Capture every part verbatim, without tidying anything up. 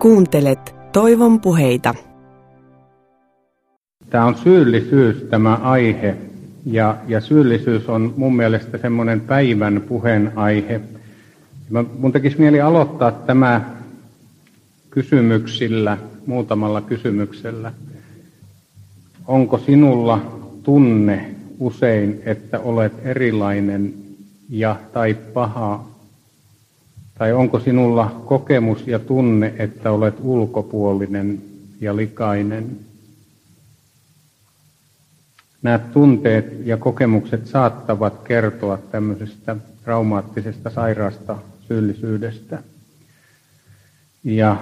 Kuuntelet Toivon puheita. Tämä on syyllisyys, tämä aihe, ja, ja syyllisyys on mun mielestä semmoinen päivän puheenaihe. Mä, mun tekisi mieli aloittaa tämä kysymyksillä, muutamalla kysymyksellä. Onko sinulla tunne usein, että olet erilainen ja tai paha? Tai onko sinulla kokemus ja tunne, että olet ulkopuolinen ja likainen? Nämä tunteet ja kokemukset saattavat kertoa tämmöisestä traumaattisesta sairaasta syyllisyydestä. Ja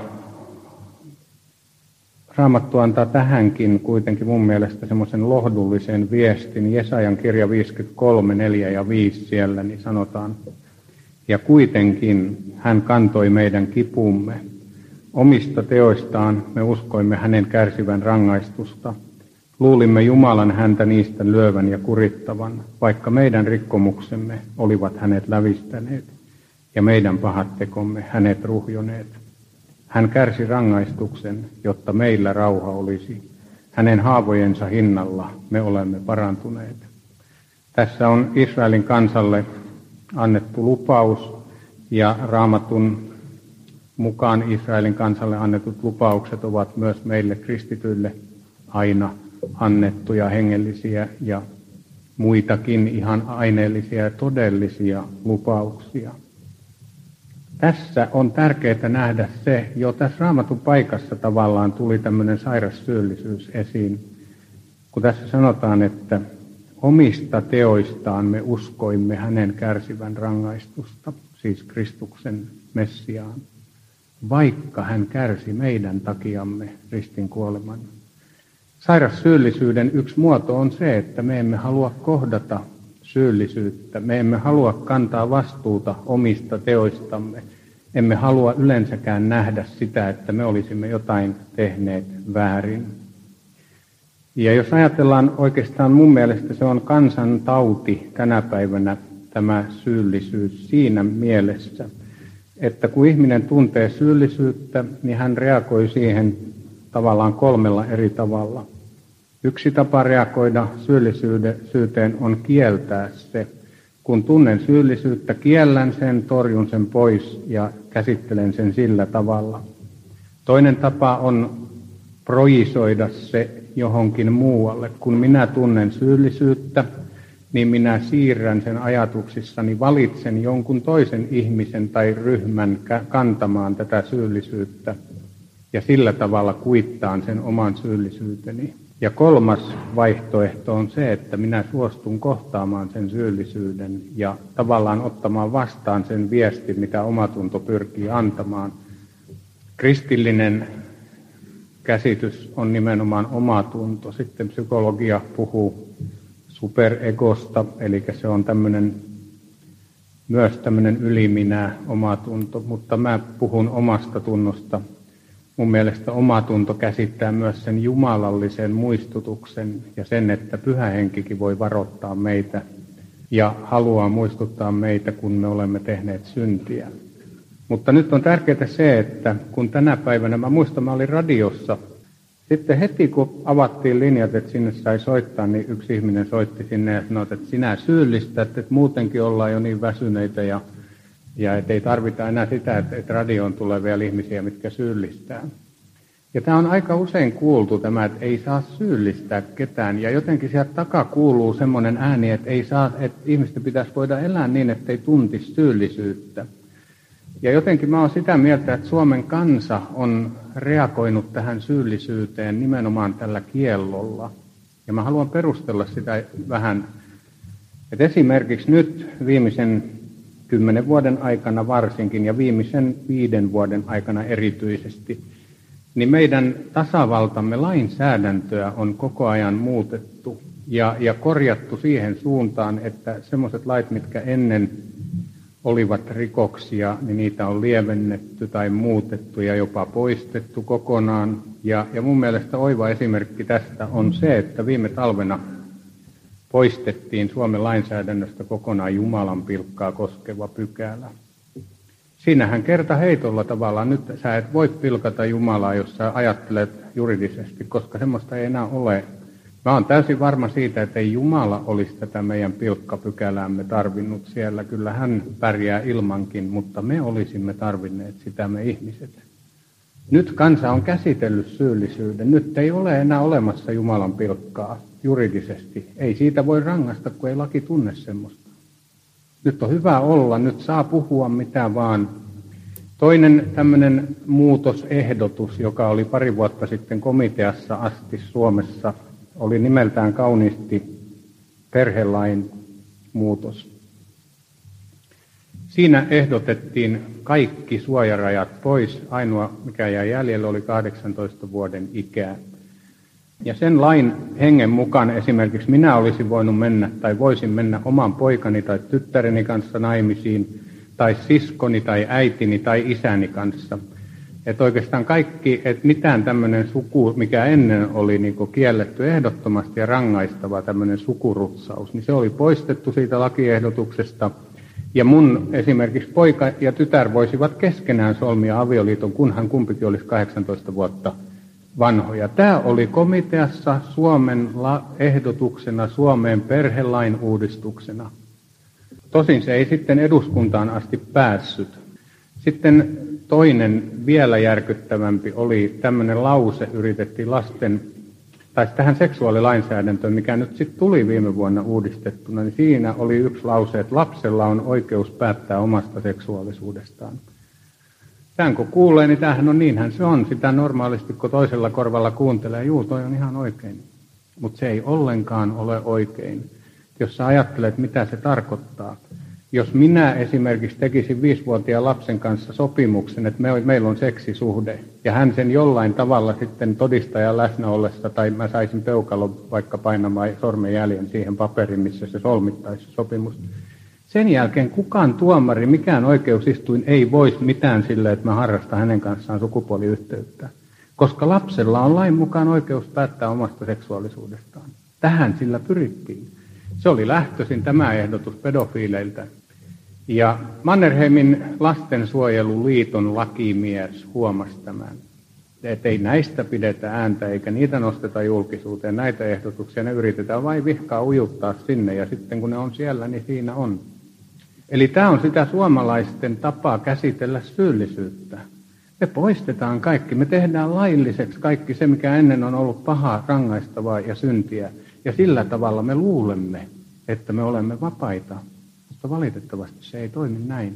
Raamattu antaa tähänkin kuitenkin mun mielestä semmoisen lohdullisen viestin. Jesajan kirja viisikymmentäkolme, neljä ja viisi siellä, niin sanotaan, ja kuitenkin hän kantoi meidän kipumme. Omista teoistaan me uskoimme hänen kärsivän rangaistusta. Luulimme Jumalan häntä niistä lyövän ja kurittavan, vaikka meidän rikkomuksemme olivat hänet lävistäneet ja meidän pahat tekomme hänet ruhjoneet. Hän kärsi rangaistuksen, jotta meillä rauha olisi. Hänen haavojensa hinnalla me olemme parantuneet. Tässä on Israelin kansalle annettu lupaus, ja Raamatun mukaan Israelin kansalle annetut lupaukset ovat myös meille kristityille aina annettuja hengellisiä ja muitakin ihan aineellisia ja todellisia lupauksia. Tässä on tärkeää nähdä se, jo tässä Raamatun paikassa tavallaan tuli tämmöinen sairas syyllisyys esiin, kun tässä sanotaan, että omista teoistaan me uskoimme hänen kärsivän rangaistusta, siis Kristuksen Messiaan, vaikka hän kärsi meidän takiamme ristin kuoleman. Sairas syyllisyyden yksi muoto on se, että me emme halua kohdata syyllisyyttä, me emme halua kantaa vastuuta omista teoistamme, emme halua yleensäkään nähdä sitä, että me olisimme jotain tehneet väärin. Ja jos ajatellaan oikeastaan mun mielestä se on kansantauti tänä päivänä tämä syyllisyys siinä mielessä, että kun ihminen tuntee syyllisyyttä, niin hän reagoi siihen tavallaan kolmella eri tavalla. Yksi tapa reagoida syyllisyyteen on kieltää se. Kun tunnen syyllisyyttä, kiellän sen, torjun sen pois ja käsittelen sen sillä tavalla. Toinen tapa on projisoida se johonkin muualle. Kun minä tunnen syyllisyyttä, niin minä siirrän sen ajatuksissani, valitsen jonkun toisen ihmisen tai ryhmän kantamaan tätä syyllisyyttä ja sillä tavalla kuittaan sen oman syyllisyyteni. Ja kolmas vaihtoehto on se, että minä suostun kohtaamaan sen syyllisyyden ja tavallaan ottamaan vastaan sen viestin, mitä omatunto pyrkii antamaan. Kristillinen käsitys on nimenomaan omatunto. Sitten psykologia puhuu superegosta, eli se on tämmöinen, myös tämmöinen yliminä omatunto, mutta mä puhun omasta tunnosta. Mun mielestä omatunto käsittää myös sen jumalallisen muistutuksen ja sen, että Pyhä Henkikin voi varoittaa meitä ja haluaa muistuttaa meitä, kun me olemme tehneet syntiä. Mutta nyt on tärkeää se, että kun tänä päivänä, mä muistan, mä olin radiossa, sitten heti kun avattiin linjat, että sinne sai soittaa, niin yksi ihminen soitti sinne ja sanoi, että sinä syyllistät, että muutenkin ollaan jo niin väsyneitä ja Ja et ei tarvita enää sitä, että, että radioon tulee vielä ihmisiä, mitkä syyllistää. Ja tämä on aika usein kuultu tämä, että ei saa syyllistää ketään. Ja jotenkin sieltä takaa kuuluu semmoinen ääni, että, ei saa, että ihmisten pitäisi voida elää niin, että ei tuntisi syyllisyyttä. Ja jotenkin mä oon sitä mieltä, että Suomen kansa on reagoinut tähän syyllisyyteen nimenomaan tällä kiellolla. Ja mä haluan perustella sitä vähän. Että esimerkiksi nyt viimeisen kymmenen vuoden aikana varsinkin ja viimeisen viiden vuoden aikana erityisesti, niin meidän tasavaltamme lainsäädäntöä on koko ajan muutettu ja, ja korjattu siihen suuntaan, että semmoiset lait, mitkä ennen olivat rikoksia, niin niitä on lievennetty tai muutettu ja jopa poistettu kokonaan. Ja, ja mun mielestä oiva esimerkki tästä on se, että viime talvena poistettiin Suomen lainsäädännöstä kokonaan Jumalan pilkkaa koskeva pykälä. Siinähän kerta heitolla tavallaan, nyt sä et voi pilkata Jumalaa, jos sä ajattelet juridisesti, koska semmoista ei enää ole. Mä oon täysin varma siitä, että ei Jumala olisi tätä meidän pilkkapykäläämme tarvinnut siellä. Kyllä hän pärjää ilmankin, mutta me olisimme tarvinneet sitä me ihmiset. Nyt kansa on käsitellyt syyllisyyden. Nyt ei ole enää olemassa Jumalan pilkkaa juridisesti. Ei siitä voi rangaista, kun ei laki tunne semmoista. Nyt on hyvä olla, nyt saa puhua mitä vaan. Toinen tämmöinen muutosehdotus, joka oli pari vuotta sitten komiteassa asti Suomessa, oli nimeltään kauniisti perhelain muutos. Siinä ehdotettiin kaikki suojarajat pois. Ainoa, mikä jäi jäljelle, oli kahdeksantoista vuoden ikää. Ja sen lain hengen mukaan esimerkiksi minä olisin voinut mennä tai voisin mennä oman poikani tai tyttäreni kanssa naimisiin, tai siskoni tai äitini tai isäni kanssa. Että oikeastaan kaikki, että mitään tämmöinen suku, mikä ennen oli niin kuin kielletty ehdottomasti ja rangaistava tämmöinen sukurutsaus, niin se oli poistettu siitä lakiehdotuksesta. Ja mun esimerkiksi poika ja tytär voisivat keskenään solmia avioliiton, kunhan kumpikin olisi kahdeksantoista vuotta vanhoja. Tämä oli komiteassa Suomen ehdotuksena Suomeen perhelain uudistuksena. Tosin se ei sitten eduskuntaan asti päässyt. Sitten toinen vielä järkyttävämpi oli tämmöinen lause, yritettiin lasten, tai tähän seksuaalilainsäädäntöön, mikä nyt sitten tuli viime vuonna uudistettuna, niin siinä oli yksi lause, että lapsella on oikeus päättää omasta seksuaalisuudestaan. Tämän kun kuulee, niin tämähän on niinhän se on. Sitä normaalisti, kun toisella korvalla kuuntelee, juu, toi on ihan oikein. Mutta se ei ollenkaan ole oikein, jos sä ajattelet, mitä se tarkoittaa. Jos minä esimerkiksi tekisin viisivuotiaan lapsen kanssa sopimuksen, että me, meillä on seksisuhde, ja hän sen jollain tavalla sitten todistajan läsnä ollessa, tai mä saisin peukalon vaikka painamaan sormenjäljen siihen paperiin, missä se solmittaisi sopimus. Sen jälkeen kukaan tuomari, mikään oikeusistuin ei voisi mitään sille, että mä harrastan hänen kanssaan sukupuoliyhteyttä. Koska lapsella on lain mukaan oikeus päättää omasta seksuaalisuudestaan. Tähän sillä pyrittiin. Se oli lähtöisin tämä ehdotus pedofiileiltä. Ja Mannerheimin lastensuojeluliiton lakimies huomasi tämän, että ei näistä pidetä ääntä eikä niitä nosteta julkisuuteen. Näitä ehdotuksia ne yritetään vain vihkaa ujuttaa sinne ja sitten kun ne on siellä, niin siinä on. Eli tämä on sitä suomalaisten tapaa käsitellä syyllisyyttä. Me poistetaan kaikki, me tehdään lailliseksi kaikki se, mikä ennen on ollut pahaa, rangaistavaa ja syntiä. Ja sillä tavalla me luulemme, että me olemme vapaita, mutta valitettavasti se ei toimi näin.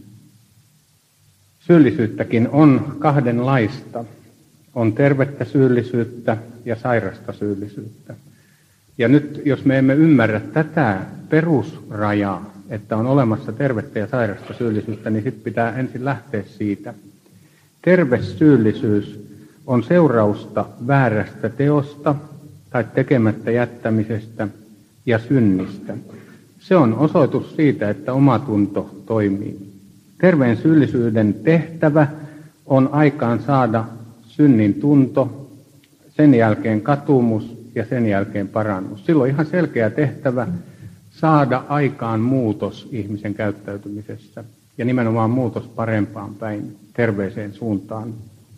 Syyllisyyttäkin on kahdenlaista. On tervettä syyllisyyttä ja sairasta syyllisyyttä. Ja nyt jos me emme ymmärrä tätä perusrajaa, että on olemassa tervettä ja sairasta syyllisyyttä, niin sitten pitää ensin lähteä siitä. Terve syyllisyys on seurausta väärästä teosta tai tekemättä jättämisestä ja synnistä. Se on osoitus siitä, että omatunto toimii. Terveen syyllisyyden tehtävä on aikaan saada synnin tunto, sen jälkeen katumus ja sen jälkeen parannus. Silloin ihan selkeä tehtävä saada aikaan muutos ihmisen käyttäytymisessä ja nimenomaan muutos parempaan päin, terveeseen suuntaan.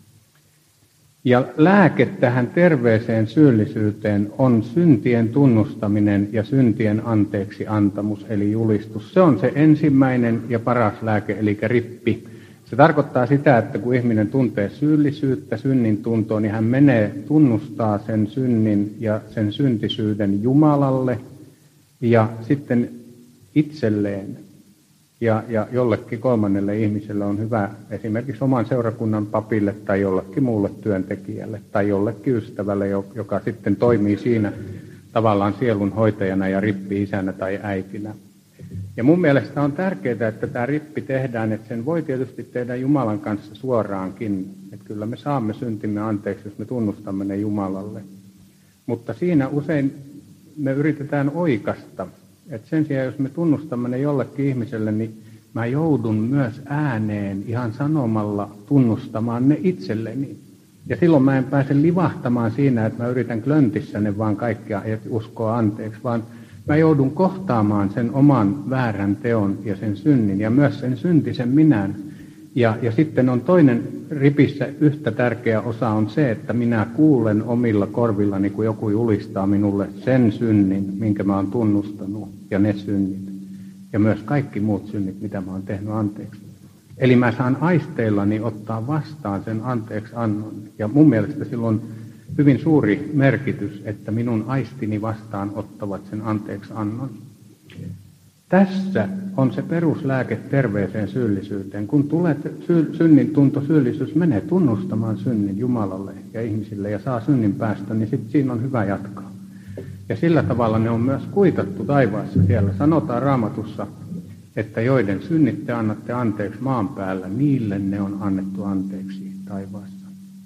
Ja lääke tähän terveeseen syyllisyyteen on syntien tunnustaminen ja syntien anteeksi antamus, eli julistus. Se on se ensimmäinen ja paras lääke, eli rippi. Se tarkoittaa sitä, että kun ihminen tuntee syyllisyyttä, synnin tuntoa, niin hän menee tunnustaa sen synnin ja sen syntisyyden Jumalalle ja sitten itselleen. Ja, ja jollekin kolmannelle ihmiselle on hyvä esimerkiksi oman seurakunnan papille tai jollekin muulle työntekijälle tai jollekin ystävälle, joka sitten toimii siinä tavallaan sielun hoitajana ja rippi-isänä tai äitinä. Ja mun mielestä on tärkeää, että tämä rippi tehdään, että sen voi tietysti tehdä Jumalan kanssa suoraankin. Että kyllä me saamme syntimme anteeksi, jos me tunnustamme ne Jumalalle. Mutta siinä usein me yritetään oikasta. Että sen sijaan, jos me tunnustamme ne jollekin ihmiselle, niin mä joudun myös ääneen ihan sanomalla tunnustamaan ne itselleni. Ja silloin mä en pääse livahtamaan siinä, että mä yritän klöntissä ne vaan kaikkia uskoa anteeksi, vaan mä joudun kohtaamaan sen oman väärän teon ja sen synnin ja myös sen syntisen minän Ja, ja sitten on toinen ripissä yhtä tärkeä osa on se, että minä kuulen omilla korvillani, kun joku julistaa minulle sen synnin, minkä mä oon tunnustanut, ja ne synnit. Ja myös kaikki muut synnit, mitä mä oon tehnyt anteeksi. Eli mä saan aisteillani ottaa vastaan sen anteeksi annon. Ja mun mielestä sillä on hyvin suuri merkitys, että minun aistini vastaan ottavat sen anteeksi annon. Tässä on se peruslääke terveeseen syyllisyyteen. Kun tulee sy- synnin tunto, syyllisyys, menee tunnustamaan synnin Jumalalle ja ihmisille ja saa synnin päästä, niin sitten siinä on hyvä jatkaa. Ja sillä tavalla ne on myös kuitattu taivaassa siellä. Sanotaan Raamatussa, että joiden synnit te annatte anteeksi maan päällä, niille ne on annettu anteeksi taivaassa.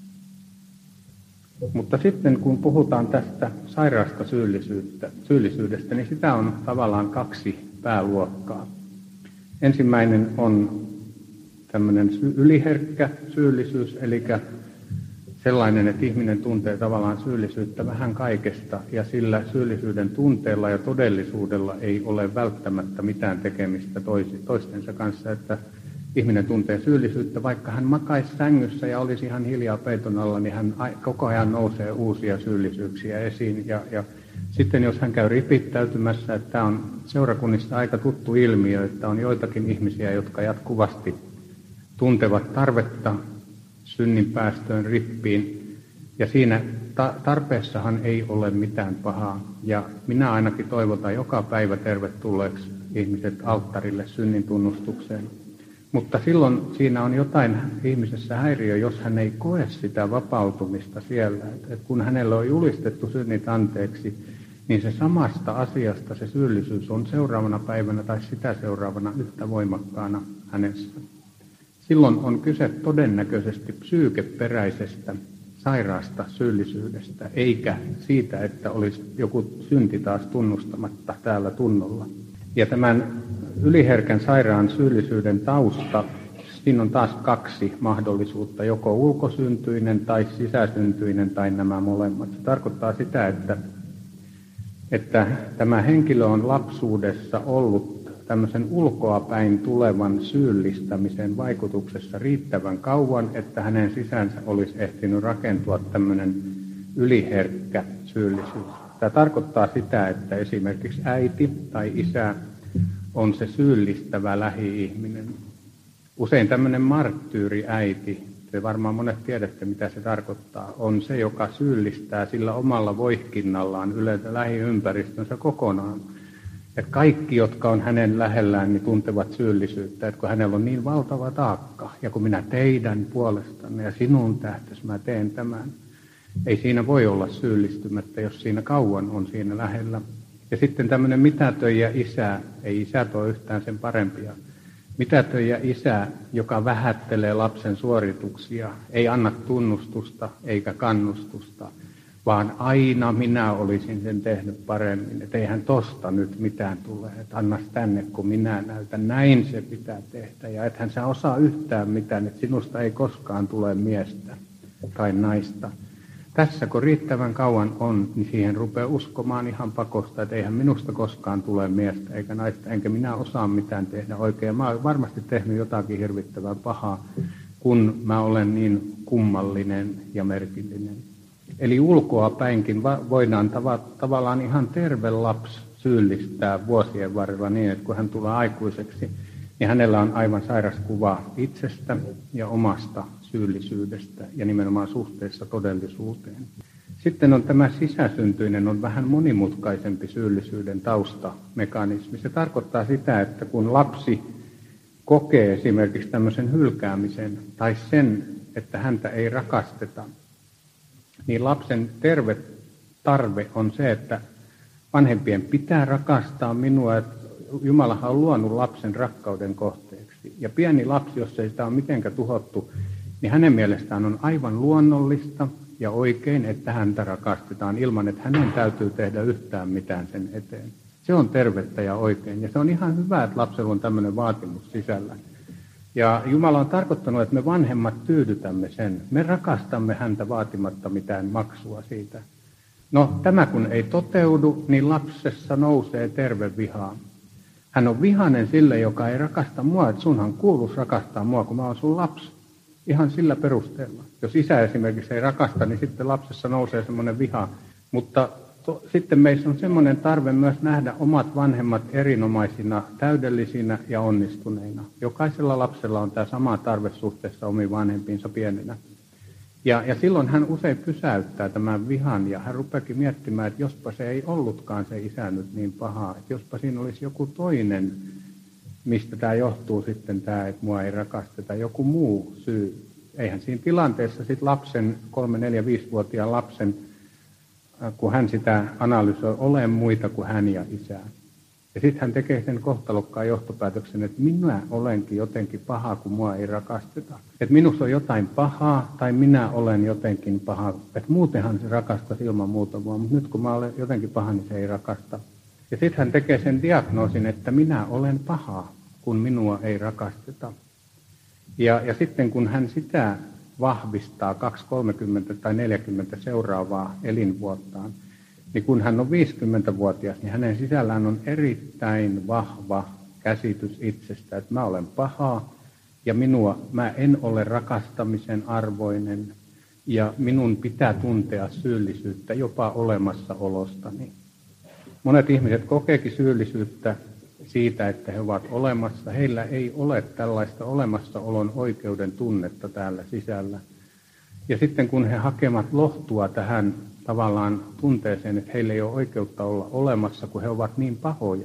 Mutta sitten kun puhutaan tästä sairaasta syyllisyydestä, niin sitä on tavallaan kaksi pääluokkaa. Ensimmäinen on tämmöinen yliherkkä syyllisyys, eli sellainen, että ihminen tuntee tavallaan syyllisyyttä vähän kaikesta, ja sillä syyllisyyden tunteella ja todellisuudella ei ole välttämättä mitään tekemistä toistensa kanssa, että ihminen tuntee syyllisyyttä, vaikka hän makaisi sängyssä ja olisi ihan hiljaa peiton alla, niin hän koko ajan nousee uusia syyllisyyksiä esiin. Ja, ja sitten jos hän käy ripittäytymässä, että tämä on seurakunnissa aika tuttu ilmiö, että on joitakin ihmisiä, jotka jatkuvasti tuntevat tarvetta synnin päästöön rippiin. Ja siinä ta- tarpeessahan ei ole mitään pahaa. Ja minä ainakin toivotan joka päivä tervetulleeksi ihmiset alttarille synnin tunnustukseen. Mutta silloin siinä on jotain ihmisessä häiriö, jos hän ei koe sitä vapautumista siellä. Et kun hänelle on julistettu synnit anteeksi, niin se samasta asiasta se syyllisyys on seuraavana päivänä tai sitä seuraavana yhtä voimakkaana hänessä. Silloin on kyse todennäköisesti psyykeperäisestä sairaasta syyllisyydestä, eikä siitä, että olisi joku synti taas tunnustamatta täällä tunnolla. Ja tämän yliherkän sairaan syyllisyyden tausta, siinä on taas kaksi mahdollisuutta, joko ulkosyntyinen tai sisäsyntyinen tai nämä molemmat. Se tarkoittaa sitä, että, että tämä henkilö on lapsuudessa ollut tämmöisen ulkoapäin tulevan syyllistämisen vaikutuksessa riittävän kauan, että hänen sisänsä olisi ehtinyt rakentua tämmöinen yliherkkä syyllisyys. Tämä tarkoittaa sitä, että esimerkiksi äiti tai isä on se syyllistävä lähi-ihminen. Usein tämmöinen marttyyriäiti, te varmaan monet tiedätte mitä se tarkoittaa, on se, joka syyllistää sillä omalla voihkinnallaan yleensä lähiympäristönsä kokonaan. Että kaikki, jotka on hänen lähellään, niin tuntevat syyllisyyttä, että kun hänellä on niin valtava taakka, ja kun minä teidän puolestanne ja sinun tähtäsi mä teen tämän, ei siinä voi olla syyllistymättä, jos siinä kauan on siinä lähellä. Ja sitten tämmöinen mitätöijä isä, ei isät ole yhtään sen parempia, mitätöijä isä, joka vähättelee lapsen suorituksia, ei anna tunnustusta eikä kannustusta, vaan aina minä olisin sen tehnyt paremmin, että eihän tosta nyt mitään tule, että annas tänne kun minä näytän, näin se pitää tehdä, ja ethän sä osaa yhtään mitään, että sinusta ei koskaan tule miestä tai naista. Tässä kun riittävän kauan on, niin siihen rupeaa uskomaan ihan pakosta, että eihän minusta koskaan tule miestä eikä naista, enkä minä osaa mitään tehdä oikein. Mä olen varmasti tehnyt jotakin hirvittävää pahaa, kun mä olen niin kummallinen ja merkillinen. Eli ulkoa päinkin voidaan tava- tavallaan ihan terve lapsi syyllistää vuosien varrella niin, että kun hän tulee aikuiseksi, niin hänellä on aivan sairas kuva itsestä ja omasta syyllisyydestä ja nimenomaan suhteessa todellisuuteen. Sitten on tämä sisäsyntyinen, on vähän monimutkaisempi syyllisyyden taustamekanismi. Se tarkoittaa sitä, että kun lapsi kokee esimerkiksi tämmöisen hylkäämisen tai sen, että häntä ei rakasteta, niin lapsen terve tarve on se, että vanhempien pitää rakastaa minua, että Jumalahan on luonut lapsen rakkauden kohteeksi. Ja pieni lapsi, jos ei sitä ole mitenkään tuhottu, niin hänen mielestään on aivan luonnollista ja oikein, että häntä rakastetaan ilman, että hänen täytyy tehdä yhtään mitään sen eteen. Se on tervettä ja oikein. Ja se on ihan hyvä, että lapsella on tämmöinen vaatimus sisällä. Ja Jumala on tarkoittanut, että me vanhemmat tyydytämme sen. Me rakastamme häntä vaatimatta mitään maksua siitä. No, tämä kun ei toteudu, niin lapsessa nousee terve viha. Hän on vihainen sille, joka ei rakasta mua, että sunhan kuuluisi rakastaa mua, kun mä oon sun lapsi. Ihan sillä perusteella. Jos isä esimerkiksi ei rakasta, niin sitten lapsessa nousee semmoinen viha. Mutta to, sitten meissä on semmoinen tarve myös nähdä omat vanhemmat erinomaisina, täydellisinä ja onnistuneina. Jokaisella lapsella on tämä sama tarve suhteessa omiin vanhempiinsa pienenä. Ja, ja silloin hän usein pysäyttää tämän vihan ja hän rupeakin miettimään, että jospa se ei ollutkaan se isä nyt niin pahaa. Että jospa siinä olisi joku toinen, mistä tämä johtuu sitten tämä, että mua ei rakasteta, joku muu syy. Eihän siinä tilanteessa sitten lapsen, kolme, neljä, viisivuotiaan lapsen, kun hän sitä analysoi, ole muita kuin hän ja isä. Ja sitten hän tekee sen kohtalokkaan johtopäätöksen, että minä olenkin jotenkin paha, kun mua ei rakasteta. Että minussa on jotain pahaa, tai minä olen jotenkin paha. Että muutenhan se rakastaisi ilman muuta mua, mutta nyt kun mä olen jotenkin paha, niin se ei rakasta. Ja sitten hän tekee sen diagnoosin, että minä olen paha, kun minua ei rakasteta. Ja, ja sitten kun hän sitä vahvistaa kaksi, kolmekymmentä tai neljäkymmentä seuraavaa elinvuottaan, niin kun hän on viisikymmentävuotias, niin hänen sisällään on erittäin vahva käsitys itsestä, että mä olen paha ja minua, mä en ole rakastamisen arvoinen ja minun pitää tuntea syyllisyyttä jopa olemassaolostani. Monet ihmiset kokeekin syyllisyyttä siitä, että he ovat olemassa. Heillä ei ole tällaista olemassaolon oikeuden tunnetta täällä sisällä. Ja sitten kun he hakevat lohtua tähän tavallaan tunteeseen, että heillä ei ole oikeutta olla olemassa, kun he ovat niin pahoja,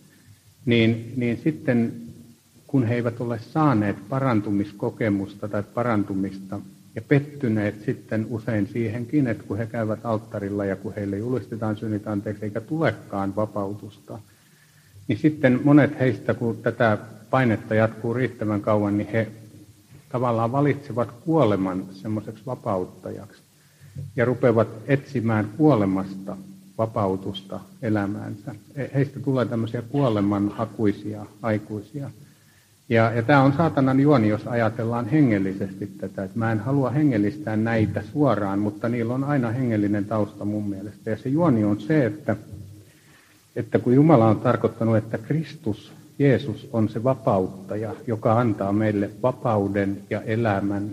niin, niin sitten kun he eivät ole saaneet parantumiskokemusta tai parantumista ja pettyneet sitten usein siihenkin, että kun he käyvät alttarilla ja kun heille julistetaan synnit anteeksi eikä tulekaan vapautusta, niin sitten monet heistä, kun tätä painetta jatkuu riittävän kauan, niin he tavallaan valitsevat kuoleman semmoiseksi vapauttajaksi ja rupeavat etsimään kuolemasta vapautusta elämäänsä. Heistä tulee tämmöisiä kuolemanhakuisia aikuisia. Ja, ja tämä on saatanan juoni, jos ajatellaan hengellisesti tätä. Että mä en halua hengellistää näitä suoraan, mutta niillä on aina hengellinen tausta mun mielestä. Ja se juoni on se, että, että kun Jumala on tarkoittanut, että Kristus, Jeesus on se vapauttaja, joka antaa meille vapauden ja elämän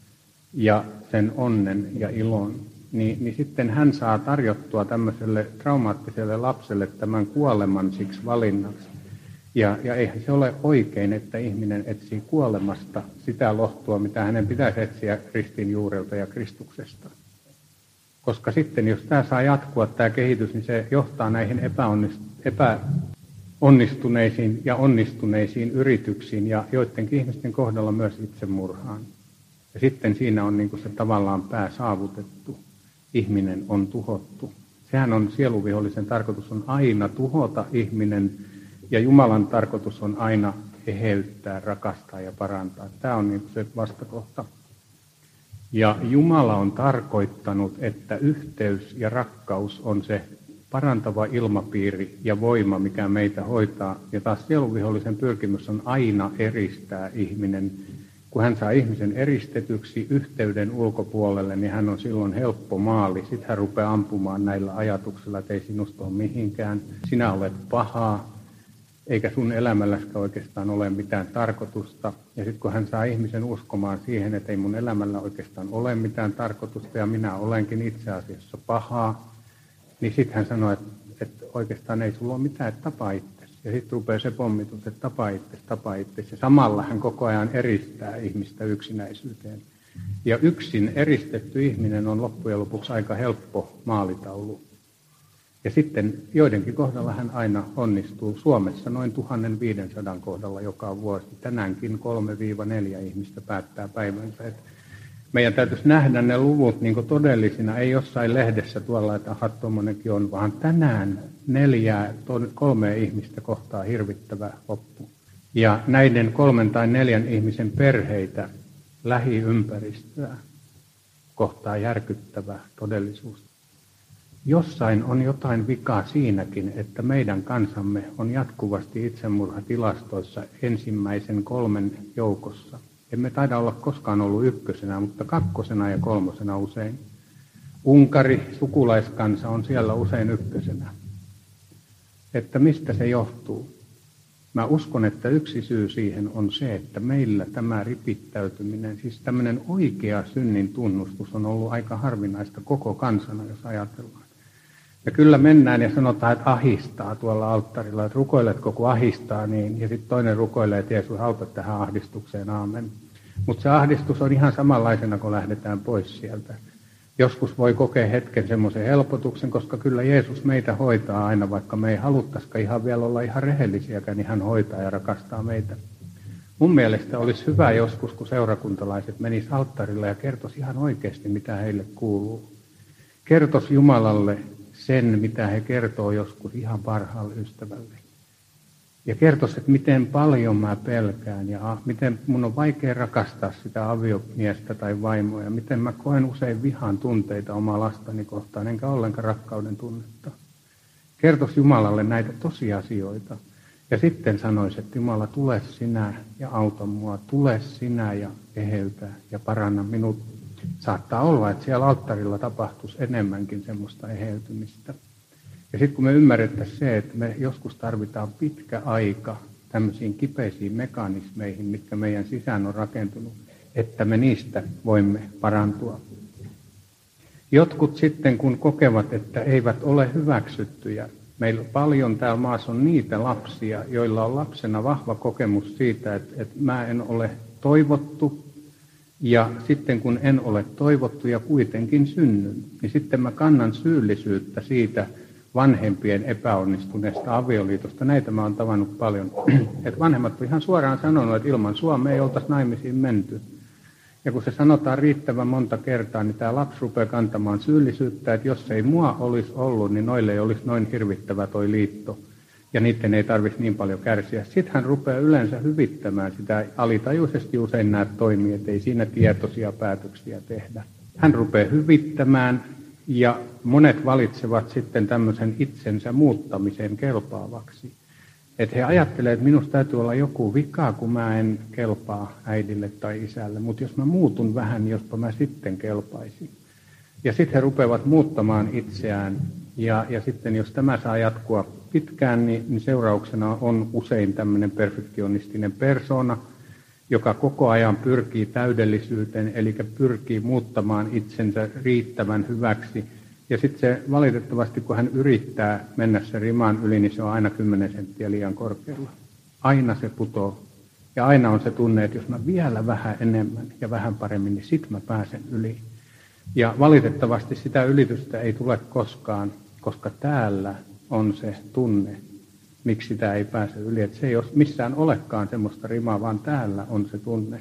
ja sen onnen ja ilon, niin, niin sitten hän saa tarjottua tämmöiselle traumaattiselle lapselle tämän kuoleman siksi valinnaksi. Ja, ja eihän se ole oikein, että ihminen etsii kuolemasta sitä lohtua, mitä hänen pitäisi etsiä ristin juurelta ja Kristuksesta. Koska sitten, jos tämä saa jatkua, tämä kehitys, niin se johtaa näihin epäonnistuneisiin ja onnistuneisiin yrityksiin ja joidenkin ihmisten kohdalla myös itsemurhaan. Ja sitten siinä on niin kuin se tavallaan pää saavutettu. Ihminen on tuhottu. Sehän on sieluvihollisen tarkoitus on aina tuhota ihminen ja Jumalan tarkoitus on aina eheyttää, rakastaa ja parantaa. Tämä on niin kuin se vastakohta. Ja Jumala on tarkoittanut, että yhteys ja rakkaus on se parantava ilmapiiri ja voima, mikä meitä hoitaa. Ja taas sieluvihollisen pyrkimys on aina eristää ihminen. Kun hän saa ihmisen eristetyksi yhteyden ulkopuolelle, niin hän on silloin helppo maali. Sitten hän rupeaa ampumaan näillä ajatuksilla, että ei sinusta ole mihinkään. Sinä olet pahaa, eikä sun elämälläskään oikeastaan ole mitään tarkoitusta. Ja sitten kun hän saa ihmisen uskomaan siihen, että ei mun elämällä oikeastaan ole mitään tarkoitusta ja minä olenkin itse asiassa pahaa, niin sitten hän sanoo, että, että oikeastaan ei sulla ole mitään, että tapaa itsesi. Ja sitten rupeaa se pommitus, että tapaa itsesi, tapaa itsesi. Ja samalla hän koko ajan eristää ihmistä yksinäisyyteen. Ja yksin eristetty ihminen on loppujen lopuksi aika helppo maalitaulu. Ja sitten joidenkin kohdalla hän aina onnistuu. Suomessa noin tuhatviisisataa kohdalla joka vuosi. Tänäänkin kolme neljä ihmistä päättää päivänsä. Et meidän täytyisi nähdä ne luvut niin kuin todellisina, ei jossain lehdessä tuolla, että aha, tuommoinenkin on, vaan tänään neljää, kolme ihmistä kohtaa hirvittävä loppu. Ja näiden kolmen tai neljän ihmisen perheitä, lähiympäristöä, kohtaa järkyttävä todellisuus. Jossain on jotain vikaa siinäkin, että meidän kansamme on jatkuvasti itsemurhatilastoissa ensimmäisen kolmen joukossa. Emme taida olla koskaan ollut ykkösenä, mutta kakkosena ja kolmosena usein. Unkari, sukulaiskansa, on siellä usein ykkösenä. Että mistä se johtuu? Mä uskon, että yksi syy siihen on se, että meillä tämä ripittäytyminen, siis tämmöinen oikea synnin tunnustus on ollut aika harvinaista koko kansana, jos ajatellaan. Ja kyllä mennään ja sanotaan, että ahistaa tuolla alttarilla, että rukoiletko kun ahistaa, niin, ja sitten toinen rukoilee, että Jeesus auta tähän ahdistukseen, aamen. Mutta se ahdistus on ihan samanlaisena, kun lähdetään pois sieltä. Joskus voi kokea hetken semmoisen helpotuksen, koska kyllä Jeesus meitä hoitaa aina, vaikka me ei haluttaisikaan ihan vielä olla ihan rehellisiäkään, niin hän hoitaa ja rakastaa meitä. Mun mielestä olisi hyvä joskus, kun seurakuntalaiset menis alttarille ja kertoisi ihan oikeasti, mitä heille kuuluu. Kertoisi Jumalalle sen, mitä he kertoo joskus ihan parhaalle ystävälle. Ja kertoisi, että miten paljon mä pelkään ja miten mun on vaikea rakastaa sitä aviomiestä tai vaimoa ja miten mä koen usein vihan tunteita omaa lastani kohtaan, enkä ollenkaan rakkauden tunnetta. Kertoisi Jumalalle näitä tosiasioita ja sitten sanoisi, että Jumala, tule sinä ja auta mua, tule sinä ja eheytä ja paranna minut. Saattaa olla, että siellä alttarilla tapahtuisi enemmänkin semmoista eheytymistä. Ja sitten kun me ymmärrettäisiin se, että me joskus tarvitaan pitkä aika tämmöisiin kipeisiin mekanismeihin, mitkä meidän sisään on rakentunut, että me niistä voimme parantua. Jotkut sitten kun kokevat, että eivät ole hyväksyttyjä, meillä paljon täällä maassa on niitä lapsia, joilla on lapsena vahva kokemus siitä, että, että mä en ole toivottu, ja sitten kun en ole toivottu ja kuitenkin synnyn, niin sitten mä kannan syyllisyyttä siitä vanhempien epäonnistuneesta avioliitosta. Näitä mä oon tavannut paljon. Että vanhemmat on ihan suoraan sanonut, että ilman sua me ei oltaisi naimisiin menty. Ja kun se sanotaan riittävän monta kertaa, niin tämä lapsi rupeaa kantamaan syyllisyyttä, että jos ei mua olisi ollut, niin noille ei olisi noin hirvittävä toi liitto. Ja niiden ei tarvitsisi niin paljon kärsiä. Sitten hän rupeaa yleensä hyvittämään sitä alitajuisesti usein nämä toimii, että ei siinä tietoisia päätöksiä tehdä. Hän rupeaa hyvittämään ja monet valitsevat sitten tämmöisen itsensä muuttamisen kelpaavaksi. Että he ajattelevat, että minusta täytyy olla joku vika, kun mä en kelpaa äidille tai isälle. Mutta jos mä muutun vähän, jospa mä sitten kelpaisin. Ja sitten he rupeavat muuttamaan itseään. Ja, ja sitten jos tämä saa jatkua pitkään, niin, niin seurauksena on usein tämmöinen perfektionistinen persona, joka koko ajan pyrkii täydellisyyteen, eli pyrkii muuttamaan itsensä riittävän hyväksi. Ja sitten se valitettavasti, kun hän yrittää mennä sen riman yli, niin se on aina kymmenen senttiä liian korkealla. Aina se putoo. Ja aina on se tunne, että jos mä vielä vähän enemmän ja vähän paremmin, niin sit mä pääsen yli. Ja valitettavasti sitä ylitystä ei tule koskaan, koska täällä on se tunne, miksi sitä ei pääse yli. Että se ei ole missään olekaan semmoista rimaa, vaan täällä on se tunne.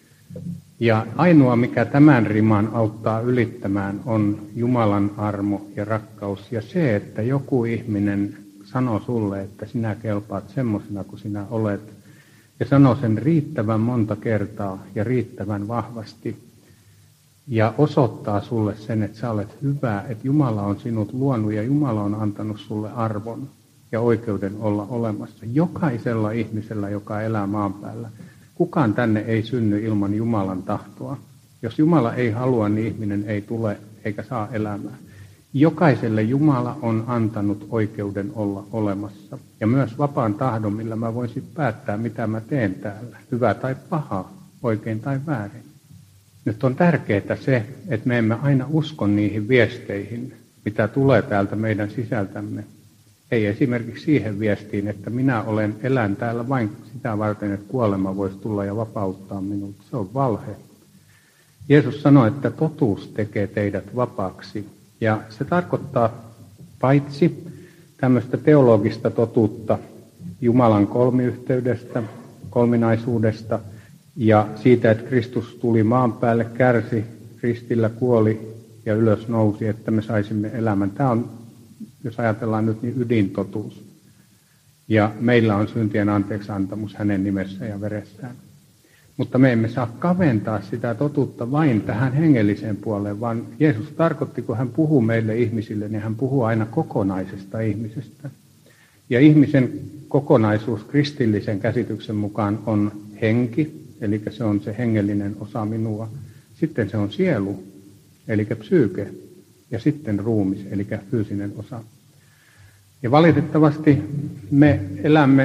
Ja ainoa, mikä tämän riman auttaa ylittämään, on Jumalan armo ja rakkaus. Ja se, että joku ihminen sanoo sulle, että sinä kelpaat semmoisena kuin sinä olet. Ja sanoo sen riittävän monta kertaa ja riittävän vahvasti. Ja osoittaa sulle sen, että sä olet hyvä, että Jumala on sinut luonut ja Jumala on antanut sulle arvon ja oikeuden olla olemassa. Jokaisella ihmisellä, joka elää maan päällä. Kukaan tänne ei synny ilman Jumalan tahtoa. Jos Jumala ei halua, niin ihminen ei tule eikä saa elämää. Jokaiselle Jumala on antanut oikeuden olla olemassa. Ja myös vapaan tahdon, millä mä voisin päättää, mitä mä teen täällä. Hyvä tai paha, oikein tai väärin. Nyt on tärkeää se, että me emme aina usko niihin viesteihin, mitä tulee täältä meidän sisältämme. Ei esimerkiksi siihen viestiin, että minä olen elän täällä vain sitä varten, että kuolema voisi tulla ja vapauttaa minut. Se on valhe. Jeesus sanoi, että totuus tekee teidät vapaaksi. Ja se tarkoittaa paitsi tämmöistä teologista totuutta Jumalan kolmiyhteydestä, kolminaisuudesta ja siitä, että Kristus tuli maan päälle, kärsi, ristillä kuoli ja ylös nousi, että me saisimme elämän. Tämä on, jos ajatellaan nyt, niin ydintotuus. Ja meillä on syntien anteeksiantamus hänen nimessä ja veressään. Mutta me emme saa kaventaa sitä totuutta vain tähän hengelliseen puoleen, vaan Jeesus tarkoitti, kun hän puhuu meille ihmisille, niin hän puhuu aina kokonaisesta ihmisestä. Ja ihmisen kokonaisuus kristillisen käsityksen mukaan on henki, eli se on se hengellinen osa minua. Sitten se on sielu, eli psyyke, ja sitten ruumis, eli fyysinen osa. Ja valitettavasti me elämme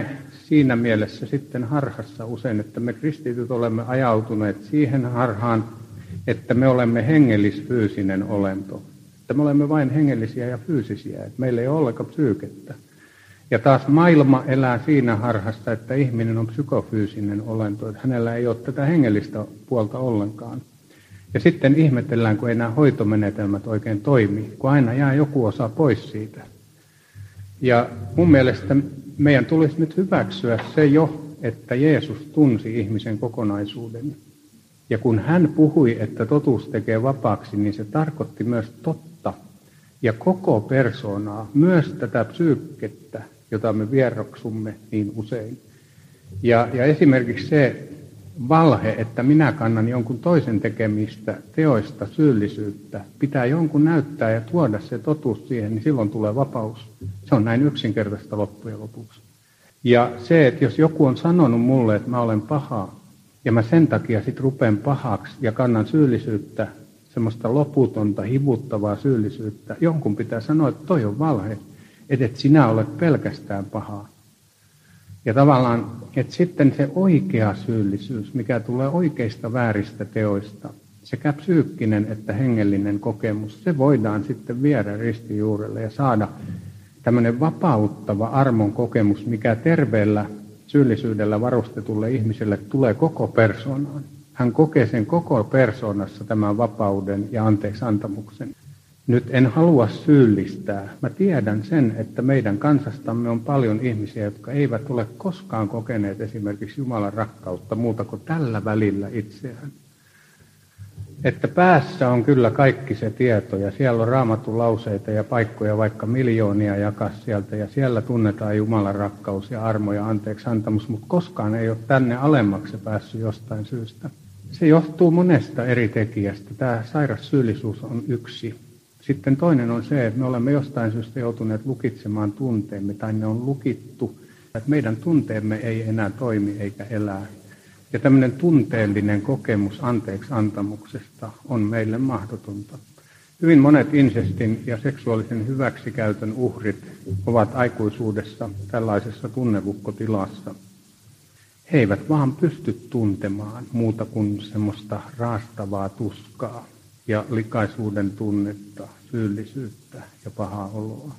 siinä mielessä sitten harhassa usein, että me kristityt olemme ajautuneet siihen harhaan, että me olemme hengellisfyysinen olento. Että me olemme vain hengellisiä ja fyysisiä, että meillä ei ole ollenkaan psyykettä. Ja taas maailma elää siinä harhassa, että ihminen on psykofyysinen olento, että hänellä ei ole tätä hengellistä puolta ollenkaan. Ja sitten ihmetellään, kun ei nämä hoitomenetelmät oikein toimi, kun aina jää joku osa pois siitä. Ja mun mielestä meidän tulisi nyt hyväksyä se jo, että Jeesus tunsi ihmisen kokonaisuuden. Ja kun hän puhui, että totuus tekee vapaaksi, niin se tarkoitti myös totta ja koko persoonaa, myös tätä psyykkettä, jota me vieroksumme niin usein. Ja, ja esimerkiksi se valhe, että minä kannan jonkun toisen tekemistä teoista syyllisyyttä, pitää jonkun näyttää ja tuoda se totuus siihen, niin silloin tulee vapaus. Se on näin yksinkertaista loppujen lopuksi. Ja se, että jos joku on sanonut mulle, että mä olen paha, ja mä sen takia sitten rupean pahaksi ja kannan syyllisyyttä, semmoista loputonta, hivuttavaa syyllisyyttä, jonkun pitää sanoa, että toi on valhe, että et sinä olet pelkästään pahaa. Ja tavallaan, että sitten se oikea syyllisyys, mikä tulee oikeista vääristä teoista, sekä psyykkinen että hengellinen kokemus, se voidaan sitten viedä ristijuurelle ja saada tämmöinen vapauttava armon kokemus, mikä terveellä syyllisyydellä varustetulle ihmiselle tulee koko persoonaan. Hän kokee sen koko persoonassa tämän vapauden ja anteeksiantamuksen. Nyt en halua syyllistää. Mä tiedän sen, että meidän kansastamme on paljon ihmisiä, jotka eivät ole koskaan kokeneet esimerkiksi Jumalan rakkautta muuta kuin tällä välillä itseään. Että päässä on kyllä kaikki se tieto ja siellä on raamatun lauseita ja paikkoja vaikka miljoonia jakaa sieltä ja siellä tunnetaan Jumalan rakkaus ja armo ja anteeksiantamus, mutta koskaan ei ole tänne alemmaksi päässyt jostain syystä. Se johtuu monesta eri tekijästä. Tämä sairas syyllisyys on yksi. Sitten toinen on se, että me olemme jostain syystä joutuneet lukitsemaan tunteemme tai ne on lukittu, että meidän tunteemme ei enää toimi eikä elää. Ja tämmöinen tunteellinen kokemus anteeksiantamuksesta on meille mahdotonta. Hyvin monet insestin ja seksuaalisen hyväksikäytön uhrit ovat aikuisuudessa tällaisessa tunnevukkotilassa. He eivät vaan pysty tuntemaan muuta kuin semmoista raastavaa tuskaa ja likaisuuden tunnetta, syyllisyyttä ja pahaa oloa.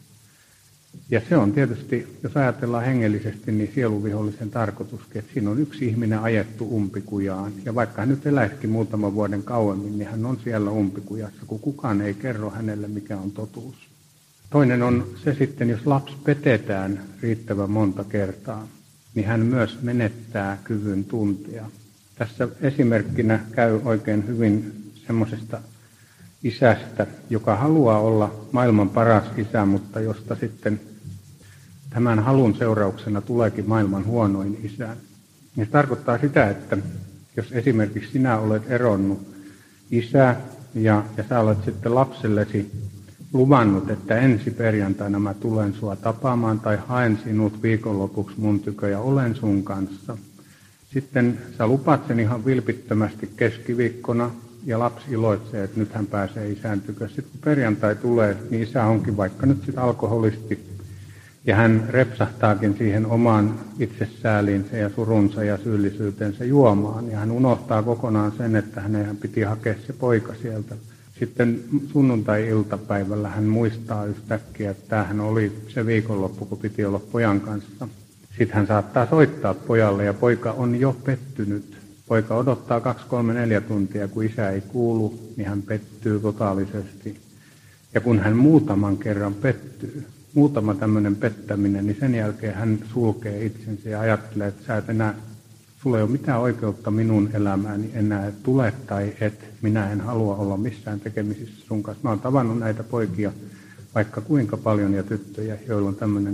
Ja se on tietysti, jos ajatellaan hengellisesti, niin sieluvihollisen tarkoituskin, että siinä on yksi ihminen ajettu umpikujaan. Ja vaikka hän nyt eläisikin muutaman vuoden kauemmin, niin hän on siellä umpikujassa, kun kukaan ei kerro hänelle, mikä on totuus. Toinen on se sitten, jos lapsi petetään riittävän monta kertaa, niin hän myös menettää kyvyn tuntea. Tässä esimerkkinä käy oikein hyvin semmoisesta isästä, joka haluaa olla maailman paras isä, mutta josta sitten tämän halun seurauksena tuleekin maailman huonoin isä. Ja se tarkoittaa sitä, että jos esimerkiksi sinä olet eronnut isä ja, ja sä olet sitten lapsellesi luvannut, että ensi perjantaina mä tulen sua tapaamaan tai haen sinut viikonlopuksi mun tykö ja olen sun kanssa. Sitten sä lupaat sen ihan vilpittömästi keskiviikkona ja lapsi iloitsee, että nyt hän pääsee isän tykö. Sitten kun perjantai tulee, niin isä onkin vaikka nyt sitten alkoholisti ja hän repsahtaakin siihen omaan itsesääliinsä ja surunsa ja syyllisyytensä juomaan. Ja hän unohtaa kokonaan sen, että hänen piti hakea se poika sieltä. Sitten sunnuntai-iltapäivällä hän muistaa yhtäkkiä, että tämähän oli se viikonloppu, kun piti olla pojan kanssa. Sitten hän saattaa soittaa pojalle ja poika on jo pettynyt. Poika odottaa kaksi, kolme, neljä tuntia, kun isä ei kuulu, niin hän pettyy totaalisesti. Ja kun hän muutaman kerran pettyy, muutama tämmöinen pettäminen, niin sen jälkeen hän sulkee itsensä ja ajattelee, että sä et enää, sulla ei ole mitään oikeutta minun elämääni enää, tule tai et, minä en halua olla missään tekemisissä sun kanssa. Mä oon tavannut näitä poikia vaikka kuinka paljon ja tyttöjä, joilla on tämmöinen.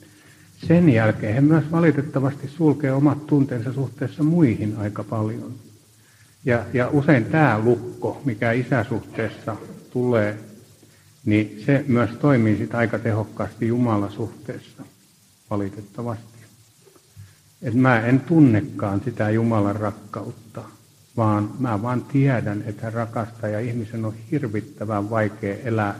Sen jälkeen he myös valitettavasti sulkee omat tunteensa suhteessa muihin aika paljon. Ja, ja usein tämä lukko, mikä isäsuhteessa tulee, niin se myös toimii sit aika tehokkaasti Jumalasuhteessa, valitettavasti. Et mä en tunnekaan sitä Jumalan rakkautta, vaan mä vaan tiedän, että hän rakastaa ja ihmisen on hirvittävän vaikea elää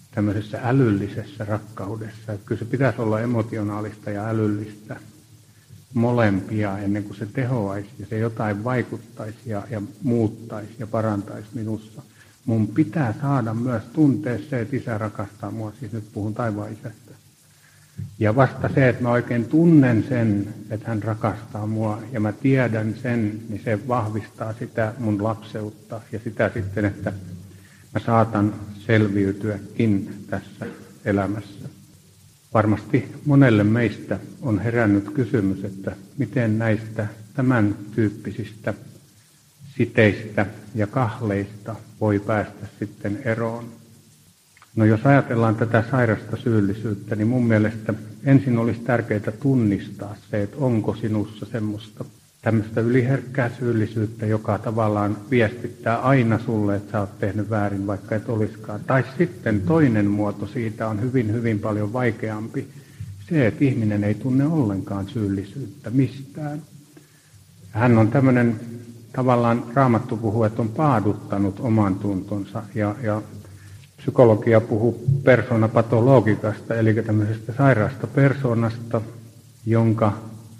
tämmöisessä älyllisessä rakkaudessa. Että kyllä se pitäisi olla emotionaalista ja älyllistä. molempia ennen kuin se tehoaisi ja se jotain vaikuttaisi ja, ja muuttaisi ja parantaisi minussa. Mun pitää saada myös tuntea se, että Isä rakastaa mua, siis nyt puhun taivaan Isästä. Ja vasta se, että mä oikein tunnen sen, että hän rakastaa mua ja mä tiedän sen, niin se vahvistaa sitä mun lapseutta ja sitä sitten, että mä saatan selviytyäkin tässä elämässä. Varmasti monelle meistä on herännyt kysymys, että miten näistä tämän tyyppisistä siteistä ja kahleista voi päästä sitten eroon. No jos ajatellaan tätä sairasta syyllisyyttä, niin mun mielestä ensin olisi tärkeää tunnistaa se, että onko sinussa semmoista tämmöistä yliherkkää syyllisyyttä, joka tavallaan viestittää aina sulle, että sä oot tehnyt väärin, vaikka et olisikaan. Tai sitten toinen muoto siitä on hyvin, hyvin paljon vaikeampi. Se, että ihminen ei tunne ollenkaan syyllisyyttä mistään. Hän on tämmöinen, tavallaan Raamattu puhuu, että on paaduttanut oman tuntonsa ja, ja psykologia puhuu persoonapatologikasta, eli tämmöisestä sairaasta persoonasta, jonka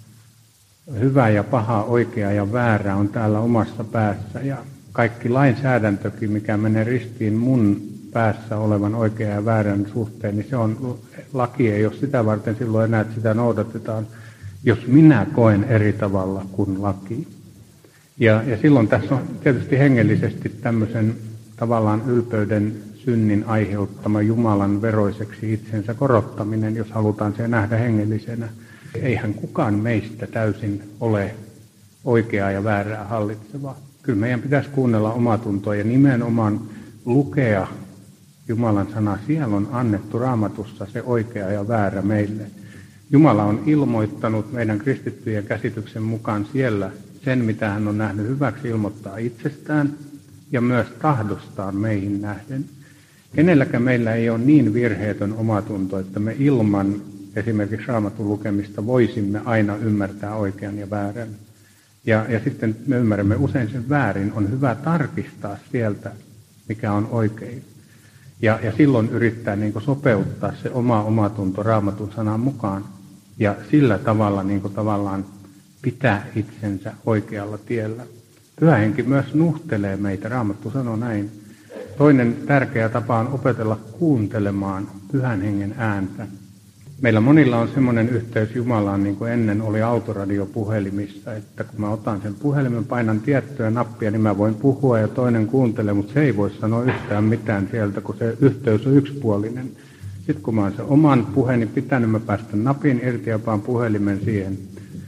hyvä ja paha, oikea ja väärä on täällä omassa päässä. Ja kaikki lainsäädäntökin, mikä menee ristiin mun päässä olevan oikean ja väärän suhteen, niin se on laki, ei ole sitä varten silloin enää, että sitä noudatetaan, jos minä koen eri tavalla kuin laki. Ja, ja silloin tässä on tietysti hengellisesti tämmöisen tavallaan ylpeyden synnin aiheuttama Jumalan veroiseksi itsensä korottaminen, jos halutaan se nähdä hengellisenä. Eihän kukaan meistä täysin ole oikeaa ja väärää hallitsevaa. Kyllä meidän pitäisi kuunnella omatuntoa ja nimenomaan lukea Jumalan sana. Siellä on annettu Raamatussa se oikea ja väärä meille. Jumala on ilmoittanut meidän kristittyjen käsityksen mukaan siellä sen, mitä hän on nähnyt hyväksi ilmoittaa itsestään ja myös tahdostaan meihin nähden. Kenelläkään meillä ei ole niin virheetön omatunto, että me ilman esimerkiksi Raamatun lukemista voisimme aina ymmärtää oikean ja väärän. Ja, ja sitten me ymmärrämme usein sen väärin. On hyvä tarkistaa sieltä, mikä on oikein. Ja, ja silloin yrittää niin kuin sopeuttaa se oma omatunto Raamatun sanan mukaan. Ja sillä tavalla niin kuin tavallaan pitää itsensä oikealla tiellä. Pyhä Henki myös nuhtelee meitä. Raamattu sanoo näin. Toinen tärkeä tapa on opetella kuuntelemaan Pyhän Hengen ääntä. Meillä monilla on semmoinen yhteys Jumalaan, niin kuin ennen oli autoradiopuhelimissa, että kun mä otan sen puhelimen, painan tiettyä nappia, niin mä voin puhua ja toinen kuuntelee, mutta se ei voi sanoa yhtään mitään sieltä, kun se yhteys on yksipuolinen. Sitten kun mä oon sen oman puheeni pitänyt, mä päästän napin irti ja paan puhelimen siihen.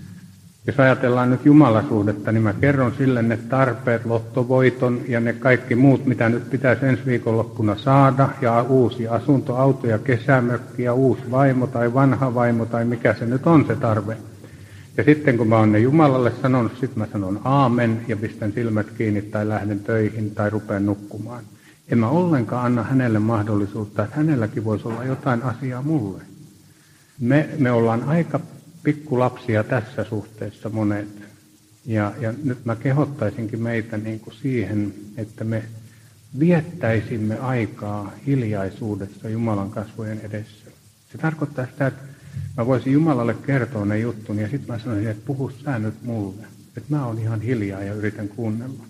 Jos ajatellaan nyt Jumalasuhdetta, niin mä kerron sille ne tarpeet, lottovoiton ja ne kaikki muut, mitä nyt pitäisi ensi viikonloppuna saada, ja uusi asunto, auto ja kesämökki ja uusi vaimo tai vanha vaimo tai mikä se nyt on se tarve. Ja sitten kun mä oon ne Jumalalle sanonut, sitten mä sanon aamen ja pistän silmät kiinni tai lähden töihin tai rupean nukkumaan. En mä ollenkaan anna hänelle mahdollisuutta, että hänelläkin voisi olla jotain asiaa mulle. Me, me ollaan aika pikkulapsia tässä suhteessa monet. Ja, ja nyt mä kehottaisinkin meitä niin kuin siihen, että me viettäisimme aikaa hiljaisuudessa Jumalan kasvojen edessä. Se tarkoittaa sitä, että mä voisin Jumalalle kertoa ne juttuni ja sitten mä sanoisin, että puhu sä nyt mulle. Että mä oon ihan hiljaa ja yritän kuunnella.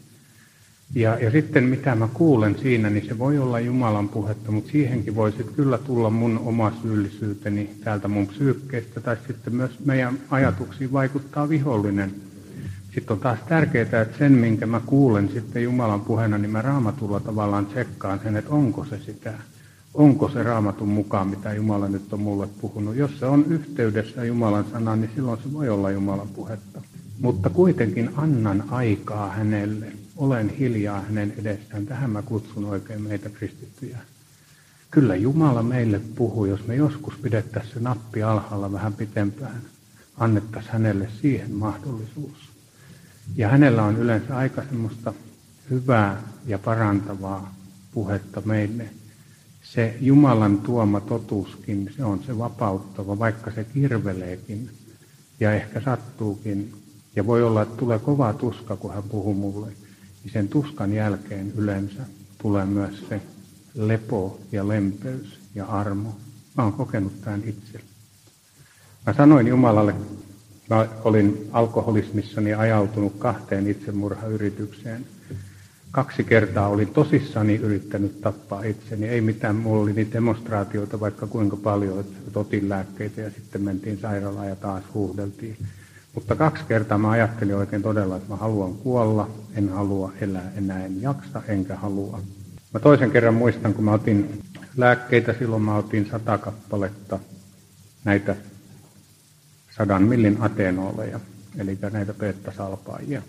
Ja, ja sitten mitä mä kuulen siinä, niin se voi olla Jumalan puhetta, mutta siihenkin voi sitten kyllä tulla mun oma syyllisyyteni täältä mun psyykkeestä, tai sitten myös meidän ajatuksiin vaikuttaa vihollinen. Sitten on taas tärkeää, että sen, minkä mä kuulen sitten Jumalan puheena, niin mä Raamatulla tavallaan tsekkaan sen, että onko se sitä, onko se Raamatun mukaan, mitä Jumala nyt on mulle puhunut. Jos se on yhteydessä Jumalan sanaan, niin silloin se voi olla Jumalan puhetta. Mutta kuitenkin annan aikaa hänelle. Olen hiljaa hänen edessään. Tähän mä kutsun oikein meitä kristittyjä. Kyllä Jumala meille puhuu, jos me joskus pidettäisiin se nappi alhaalla vähän pitempään. Annettaisiin hänelle siihen mahdollisuus. Ja hänellä on yleensä aika semmoista hyvää ja parantavaa puhetta meille. Se Jumalan tuoma totuuskin, se on se vapauttava, vaikka se kirveleekin ja ehkä sattuukin. Ja voi olla, että tulee kova tuska, kun hän puhuu mulle. Niin sen tuskan jälkeen yleensä tulee myös se lepo ja lempeys ja armo. Mä oon kokenut tämän itse. Mä sanoin Jumalalle Mä olin alkoholismissani ajautunut kahteen itsemurhayritykseen. Kaksi kertaa olin tosissani yrittänyt tappaa itseni. Ei mitään, mulla oli niitä demonstraatioita vaikka kuinka paljon, että otin lääkkeitä ja sitten mentiin sairaalaan ja taas huuhdeltiin. Mutta kaksi kertaa mä ajattelin oikein todella, että mä haluan kuolla, en halua elää enää, en jaksa, enkä halua. Mä toisen kerran muistan, kun mä otin lääkkeitä, silloin mä otin sata kappaletta näitä sadan millin atenoleja, eli näitä beta-salpaajia.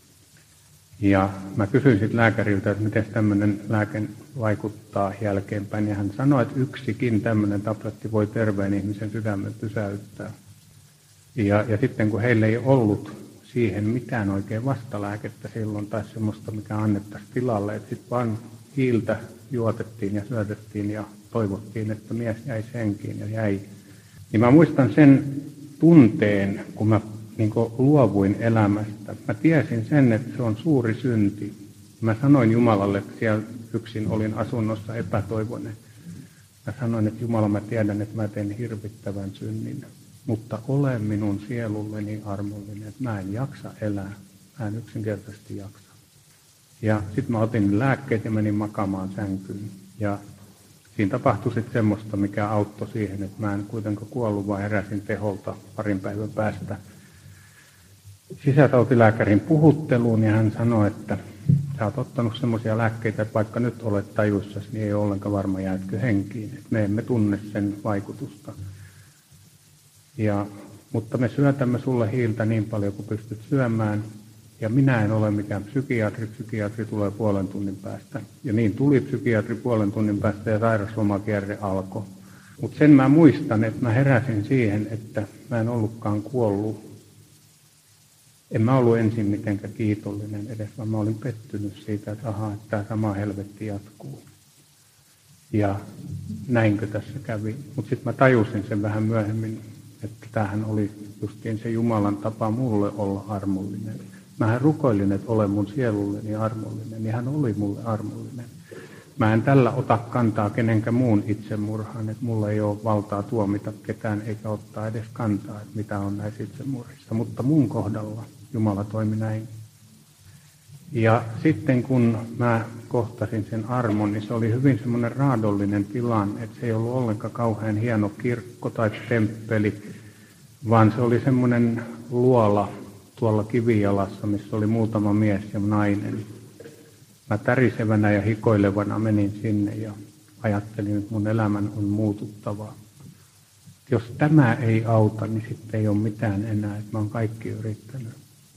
Ja mä kysyin sitten lääkäriltä, että miten tämmöinen lääke vaikuttaa jälkeenpäin, ja hän sanoi, että yksikin tämmöinen tabletti voi terveen ihmisen sydämen pysäyttää. Ja, ja sitten kun heillä ei ollut siihen mitään oikein vastalääkettä silloin, tai semmoista, mikä annettaisiin tilalle, että sitten vaan hiiltä juotettiin ja syötettiin ja toivottiin, että mies jäi henkiin ja jäi. Niin mä muistan sen tunteen, kun mä niin kuin luovuin elämästä. Mä tiesin sen, että se on suuri synti. Mä sanoin Jumalalle, että siellä yksin olin asunnossa epätoivoinen. Mä sanoin, että Jumala, mä tiedän, että mä teen hirvittävän synnin. Mutta ole minun sielulleni armollinen, että mä en jaksa elää. Mä en yksinkertaisesti jaksa. Ja sitten mä otin lääkkeet ja menin makaamaan sänkyyn. Ja siinä tapahtui sitten semmoista, mikä auttoi siihen, että mä en kuitenkaan kuollut, vaan heräsin teholta parin päivän päästä sisätautilääkärin puhutteluun, ja hän sanoi, että sä oot ottanut semmoisia lääkkeitä, että vaikka nyt olet tajuissasi, niin ei ole ollenkaan varma jäätkö henkiin. Et me emme tunne sen vaikutusta. Ja, mutta me syötämme sulle hiiltä niin paljon kuin pystyt syömään. Ja minä en ole mikään psykiatri, psykiatri tulee puolen tunnin päästä. Ja niin tuli psykiatri puolen tunnin päästä ja sairaslomakierre alkoi. Mutta sen mä muistan, että mä heräsin siihen, että mä en ollutkaan kuollut. En mä ollut ensin mitenkään kiitollinen edes, vaan mä olin pettynyt siitä, että ahaa, että tämä sama helvetti jatkuu. Ja näinkö tässä kävi. Mutta sitten mä tajusin sen vähän myöhemmin, että tämähän oli justiin se Jumalan tapa mulle olla armollinen. Mähän rukoilin, että ole mun sielulleni armollinen, niin hän oli mulle armollinen. Mä en tällä ota kantaa kenenkään muun itsemurhaan, että mulla ei ole valtaa tuomita ketään eikä ottaa edes kantaa, että mitä on näissä itsemurhissa. Mutta mun kohdalla Jumala toimi näin. Ja sitten kun mä kohtasin sen armon, niin se oli hyvin semmoinen raadollinen tilanne, että se ei ollut ollenkaan kauhean hieno kirkko tai temppeli, vaan se oli semmoinen luola tuolla kivijalassa, missä oli muutama mies ja nainen. Mä tärisevänä ja hikoilevana menin sinne ja ajattelin, että mun elämän on muututtava. Jos tämä ei auta, niin sitten ei ole mitään enää, että mä oon kaikki yrittänyt.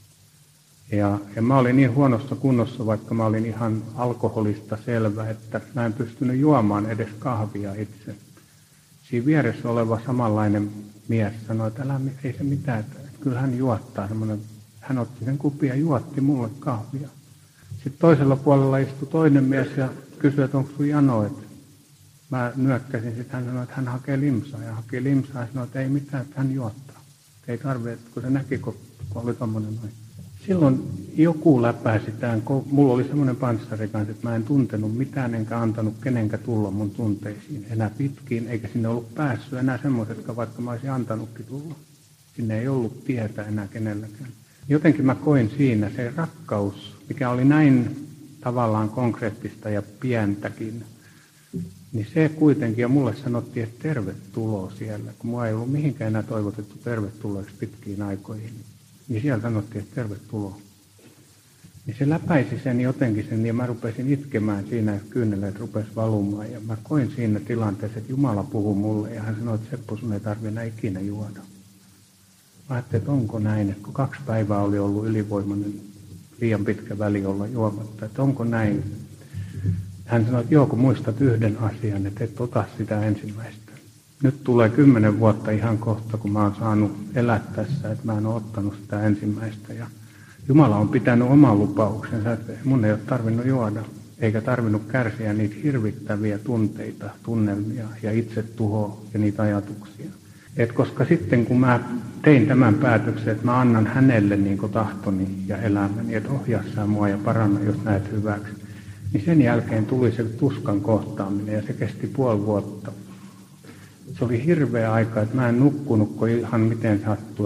Ja, ja mä olin niin huonossa kunnossa, vaikka mä olin ihan alkoholista selvä, että mä en pystynyt juomaan edes kahvia itse. Siinä vieressä oleva samanlainen mies sanoi, että älä, ei se mitään, että kyllä hän juottaa. Semmoinen, hän otti sen kupin ja juotti mulle kahvia. Sitten toisella puolella istui toinen mies ja kysyi, että onko sun jano, että mä nyökkäsin. Sitten hän sanoi, että hän hakee limsaa ja haki limsaa ja sanoi, että ei mitään, että hän juottaa. Ei tarvitse, kun se näki, kun oli tommoinen noin. Silloin joku läpäisi tämän, mulla oli semmoinen panssari kanssa, että mä en tuntenut mitään enkä antanut kenenkään tulla mun tunteisiin enää pitkiin, eikä sinne ollut päässyt enää semmoisetkaan, vaikka mä olisin antanutkin tulla. Sinne ei ollut tietä enää kenelläkään. Jotenkin mä koin siinä se rakkaus, mikä oli näin tavallaan konkreettista ja pientäkin, niin se kuitenkin, ja mulle sanottiin, että tervetuloa siellä, kun mua ei ollut mihinkään enää toivotettu tervetulleeksi pitkiin aikoihin. Niin siellä sanottiin, että tervetuloa. Niin se läpäisi sen jotenkin sen, ja mä rupesin itkemään siinä, että kyyneleet rupesi valumaan. Ja mä koin siinä tilanteessa, että Jumala puhui mulle, ja hän sanoi, että Seppo, sun ei tarvitse enää ikinä juoda. Mä ajattelin, että onko näin, että kun kaksi päivää oli ollut ylivoimainen, liian pitkä väli olla juomatta, että onko näin. Hän sanoi, että joo, kun muistat yhden asian, että et ota sitä ensimmäistä. Nyt tulee kymmenen vuotta ihan kohta, kun mä oon saanut elää tässä, että mä en ole ottanut sitä ensimmäistä. Ja Jumala on pitänyt oman lupauksensa, että mun ei ole tarvinnut juoda, eikä tarvinnut kärsiä niitä hirvittäviä tunteita, tunnelmia ja itsetuhoa ja niitä ajatuksia. Et koska sitten kun mä tein tämän päätöksen, että mä annan hänelle niin kuin tahtoni ja elämäni, että ohjaa sä mua ja paranna, jos näet hyväksi, niin sen jälkeen tuli se tuskan kohtaaminen ja se kesti puoli vuotta. Se oli hirveä aika, että mä en nukkunut, kun ihan miten sattui, että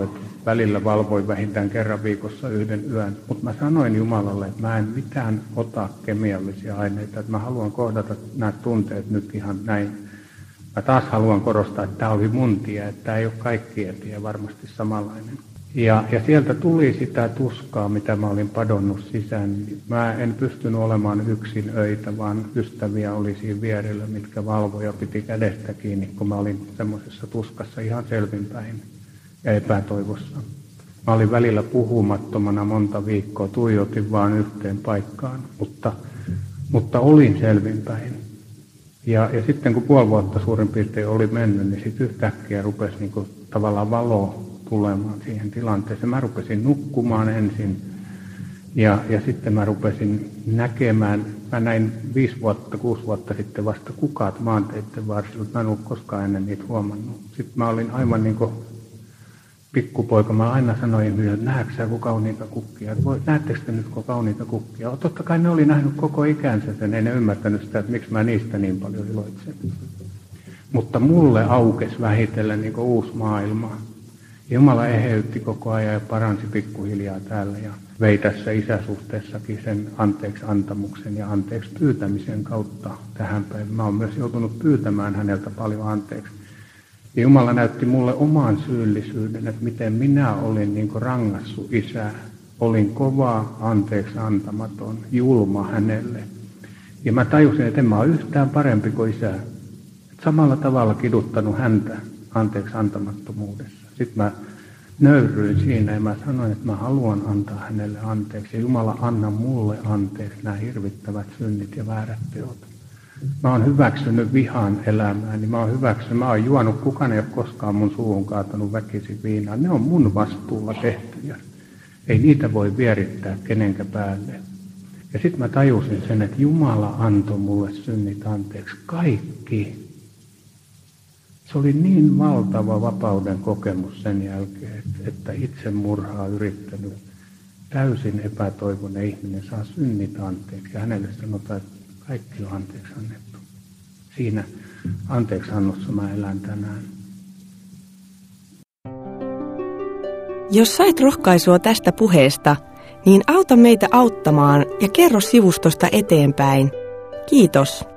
välillä valvoin vähintään kerran viikossa yhden yön. Mutta mä sanoin Jumalalle, että mä en mitään ota kemiallisia aineita, että mä haluan kohdata nämä tunteet nyt ihan näin. Mä taas haluan korostaa, että tämä oli mun tie, että tämä ei ole kaikkien tie, varmasti samanlainen. Ja, ja sieltä tuli sitä tuskaa, mitä mä olin padonnut sisään. Mä en pystynyt olemaan yksin öitä, vaan ystäviä oli siinä vierellä, mitkä valvoja piti kädestä kiinni, kun mä olin semmoisessa tuskassa ihan selvinpäin ja epätoivossa. Mä olin välillä puhumattomana monta viikkoa, tuijotin vaan yhteen paikkaan, mutta, mutta olin selvinpäin. Ja, ja sitten kun puoli vuotta suurin piirtein oli mennyt, niin sitten yhtäkkiä rupesi niin kuin tavallaan valo tulemaan siihen tilanteeseen. Mä rupesin nukkumaan ensin ja, ja sitten mä rupesin näkemään, mä näin viisi vuotta, kuusi vuotta sitten vasta kukaat maanteiden varsilla, mä en ollut koskaan ennen niitä huomannut. Sitten mä olin aivan niin kuin pikkupoika, mä aina sanoin ihmisille, että näetkö sä kun kauniita kukkia, näettekö te nyt kun kauniita kukkia? Totta kai ne oli nähnyt koko ikänsä sen, ei ne ymmärtänyt sitä, että miksi mä niistä niin paljon iloitsen. Mutta mulle aukesi vähitellen niin kuin uusi maailma. Jumala eheytti koko ajan ja paransi pikkuhiljaa täällä ja vei tässä isäsuhteessakin sen anteeksi antamuksen ja anteeksi pyytämisen kautta tähän päivään. Mä oon myös joutunut pyytämään häneltä paljon anteeksi. Ja Jumala näytti mulle oman syyllisyyden, että miten minä olin niin kuin rangassut isää. Olin kova, anteeksi antamaton, julma hänelle. Ja mä tajusin, että en mä ole yhtään parempi kuin isä. Et samalla tavalla kiduttanut häntä anteeksi antamattomuudessa. Sitten mä nöyryin siinä ja mä sanoin, että mä haluan antaa hänelle anteeksi. Ja Jumala, anna mulle anteeksi nämä hirvittävät synnit ja väärät teot. Mä oon hyväksynyt vihan elämään, niin mä oon hyväksynyt, mä oon juonut, kukaan ei ole koskaan mun suuhun kaatanut väkisin viinaa. Ne on mun vastuulla tehtyjä. Ei niitä voi vierittää kenenkä päälle. Ja sitten mä tajusin sen, että Jumala antoi mulle synnit anteeksi. Kaikki. Se oli niin valtava vapauden kokemus sen jälkeen, että itsemurhaa yrittänyt täysin epätoivoinen ihminen saa synnit anteeksi. Ja hänelle sanotaan, että kaikki on anteeksi annettu. Siinä anteeksi annossa mä elän tänään. Jos sait rohkaisua tästä puheesta, niin auta meitä auttamaan ja kerro sivustosta eteenpäin. Kiitos.